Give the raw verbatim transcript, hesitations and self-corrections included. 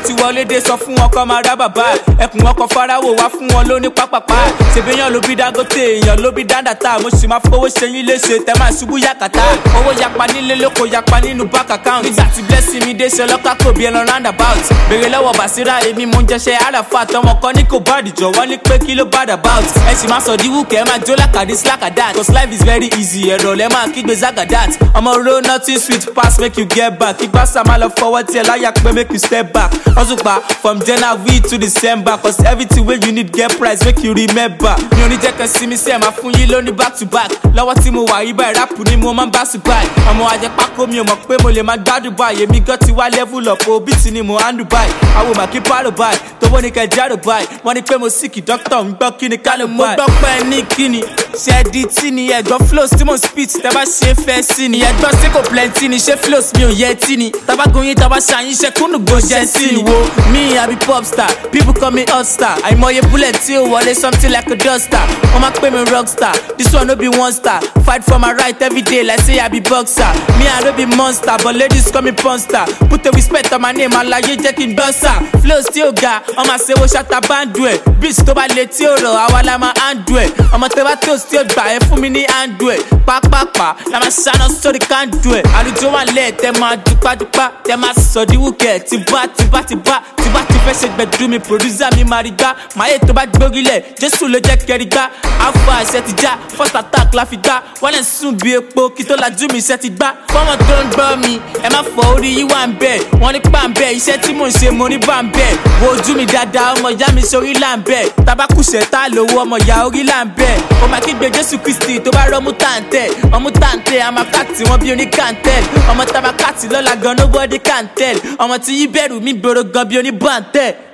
ti wọlé dé sọ fún wọn kọ́ máa rá bàbá ẹkùn ọkọ̀ farawo wá fún wọn lóní pápápá ṣèbéyàn ló bí Dangote èèyàn ló bí dáńdàtà mo sì máa fowó ṣe yín léṣe tẹ máa ṣubú yàkàtà owó yapa nílé lóko yapa nínú bank account nígbà tí blessing mi dé ṣe ọlọ́kà kò bí ẹran roundabout béèrè lọ́wọ́ Basira èmi mo ń jẹṣẹ́ àràfà tọmọ kan ní kò bad jọ wọ́n ní pé kí ló bad about ẹ sì máa sọ díwù kẹ́ ẹ máa jó lákàdé slakadat cause life is very easy ẹ̀rọ lẹ́ máa kígbe zagadat ọmọ ro nothing sweet pass make you get back kígbà sá máa lọ fọwọ́ tí ẹ láyà pé make you step back ọ̀ṣùpá from January to December cause everything wey you need get price make you remember mi ò ní jẹ́ kan sí mi sẹ́ẹ̀ máa fún yín lóní back to back lọ́wọ́ tí mo wà yí báyìí rápù ni mo máa ń bá sùn báyìí ọmọ ajẹ́pákó mi ò mọ̀ pé mo lè máa gbádùn báyìí èmi gan ti wá level up o bí ti ni mo handle báyìí àwọn màkì pàrọ̀ báyìí tówó ní kẹjá rò báyìí wọ́n ní pé mo síkì dókítà ń gbọ́ kí ni ká ló báyìí. mo gbọ́ pé ní kíni ṣẹ́ẹ̀dì tí ni ẹ̀gbọ́n flows tí mo speech tẹ́ bá ṣe fẹ́ sí ni ẹ̀gbọ́n sí kò plenty ni ṣé flows mi ò yẹ tí ni tabagun yín taba ṣàyín ṣe kúnnù gbòjẹ́ sí ni wo me I be pop star people call me hot star àìmọye bullet tí ó wọlé something like a duster wọ́n máa pè mí rock star this one no be one star fight for my right every day like say I be boxer me I no be monster but ladies call me porn star put a respect on my name alaye jẹ́ kí n gbọ́sà flows tí ó ga ọmọ àṣewó ṣàtà báńdù ẹ̀ beats tó bá lè tí ó rọ̀ àwa la máa handle ẹ̀ ọmọ tẹ́ bá tó tí ó gbà ẹ́ fún mi ní handle ẹ̀ pápápá la máa ṣáná sórí kándù ẹ̀ àlùjọ wà lẹ́ẹ̀ tẹ́ máa dúpádúpá tẹ́ máa sọ díwùkẹ́ tìbá tìbá tìbá tìbá ti fẹ́ ṣe gbẹ̀dú mi producer mi máa rí gbá máyé tó bá gbórílẹ̀ jésù ló jẹ́ kẹrí gbá alpha ẹsẹ̀ ti já first attack la fi gbá wọ́n lè sùn bí epo kí tó lajú mi iṣẹ́ ti gbá fọ́mọ tó ń gbọ́ mi ẹ má fọ orí yí wà ń bẹ̀ wọ́n ní pa ń bẹ̀ iṣẹ́ tí mò ń ṣe mo ní bá ń bẹ̀ wo ojú mi dáadáa ọmọ ìyá mi sórí là ń bẹ̀ tabakùsẹ̀ tá lówó ọmọ ìyá orí là ń bẹ̀ ó máa kígbe jésù kristi tó bá rọ́mú tàǹtẹ̀ ọmú tàǹtẹ̀ àmàkàtì wọn bí oníkàǹtẹ̀ ọmọ tabakàtì lọ́la gan nobody can tell ọmọ tí yí bẹ̀rù mi gbòòrò gan bí oníbàǹtẹ̀.